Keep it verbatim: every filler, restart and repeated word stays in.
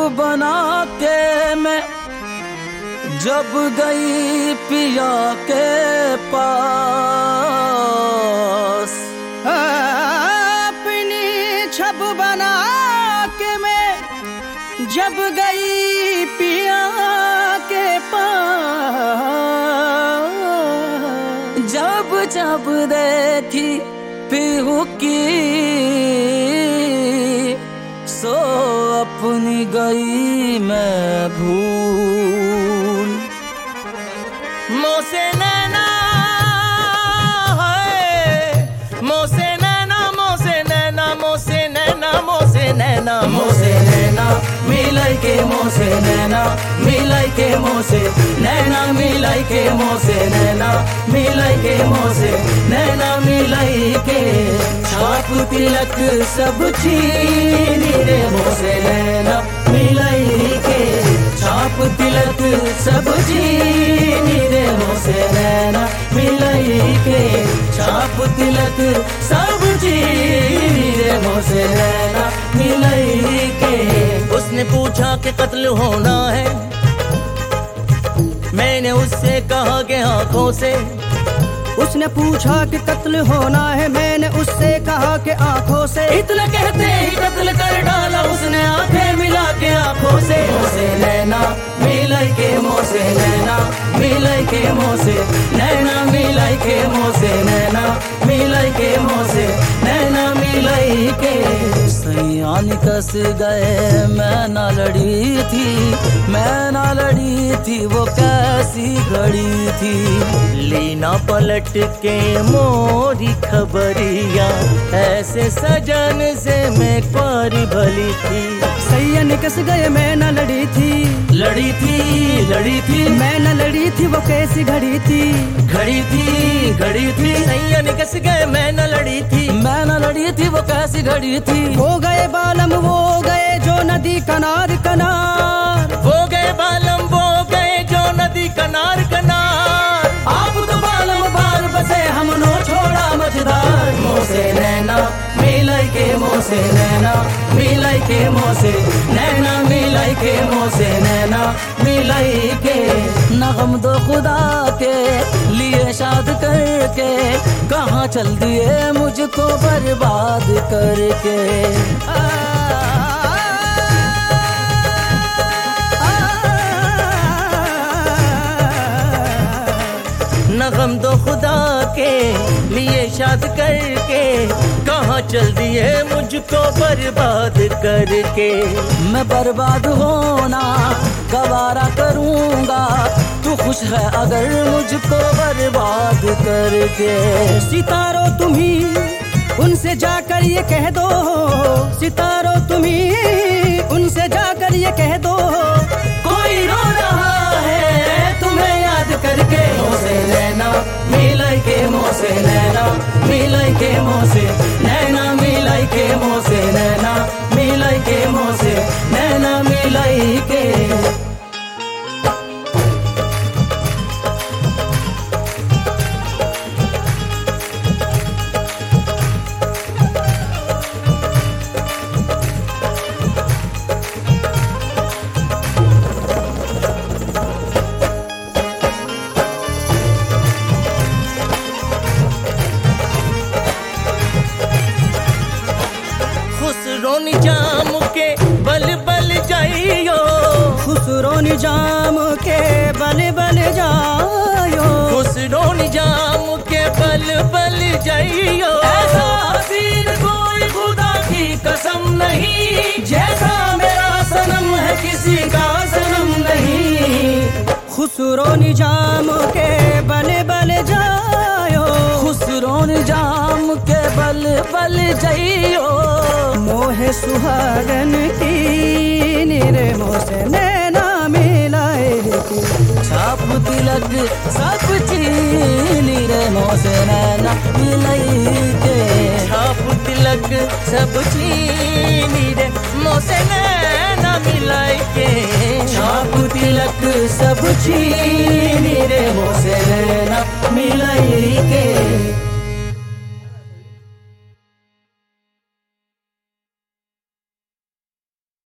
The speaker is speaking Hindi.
बना के मैं जब गई पिया के पास, अपनी छब बना के मैं जब गई पिया के पास, जब जब देखी पीहू की सो अपनी गई मैं भूल। मोसे नैना है, मोसे नैना, मोसे नैना, मोसे नैना, मोसे नैना, मोसे नैना मिलाई के मोसे नैना मिलाई के मोसे नैना मिलाई के मोसे नैना मिलाई के मोसे नैना मिलाई के छाप तिलक सब चीनी रे मोसे नैना मिलाई के छाप तिलक सब चीनी रे मोसे नैना मिलाई के छाप तिलक सब चीनी रे मोसे नैना मिलाई के। उसने पूछा कि कत्ल होना है, मैंने उससे कहा कि आंखों से। उसने पूछा कि कत्ल होना है, मैंने उससे कहा कि आंखों से। इतना कहते ही कत्ल कर डाला उसने आंखें मिला के आंखों से। मोसे नैना मिलाई के मोसे नैना मिलाई के मोसे नैना मिलाई के मोसे नैना मिलाई के मोसे नैना मिलाई के। सैयान कस गए मैं ना लड़ी थी, मैं ना लड़ी थी वो कैसी घड़ी थी। लीना पलट के मोरी खबरिया, ऐसे सजन से मैं पारी भली थी। सैया निकस गए मैं न लड़ी थी, लड़ी थी लड़ी थी मैं न लड़ी थी वो कैसी घड़ी थी। घड़ी थी घड़ी थी सैया निकस गए मैं न लड़ी थी, मैं न लड़ी थी वो कैसी घड़ी थी। हो गए बालम वो गए जो नदी कनार कनार, वो गए बालम वो गए जो नदी कनार कनार। आप तो बालम बार बसे हमनो छोड़ा मझदार। मोसे नैना मिलाई के मोसे नैना मिलाई के मोसे नैना मिलाई के मोसे नैना मिलाई के। नगम दो खुदा के लिए शाद करके, कहाँ चल दिए मुझको बर्बाद करके। आ, नगम दो खुदा के लिए शाद करके, कहाँ चल दिए मुझको बर्बाद करके। मैं बर्बाद होना गवारा करूँगा, तू खुश है अगर मुझको बर्बाद करके। सितारों तुम्ही उनसे जाकर ये कह दो, सितारों तुम्ही उनसे जाकर ये कह दो, कोई रो रहा है तुम्हें याद करके। मोसे नैना मिलाई के मोसे नैना मिलाई के मोसे नैना मिलाई के मोसे नैना मिलाई के मोसे नैना मिलाई के। खुसरो निजाम के बल बल जाइयो, खुसरो निजाम के बल बल जाइयो, खुसरो निजाम के बल बल जाइयो। ऐसा हसीन कोई खुदा की कसम नहीं, जैसा मेरा सनम है किसी का सनम नहीं। खुसरो निजाम के बल बल जायो, खुसरो निजाम के बल बल जाइयो। मोहे सुहागन की निरे मोसे नैना मिलाए की, छाप तिलक सब चीनी रे मोसे नैना मिलाई के। छाप तिलक सब चीनी रे मोसे नैना मिलाई के। छाप तिलक सब चीनी रे मोसे नैना मिलाई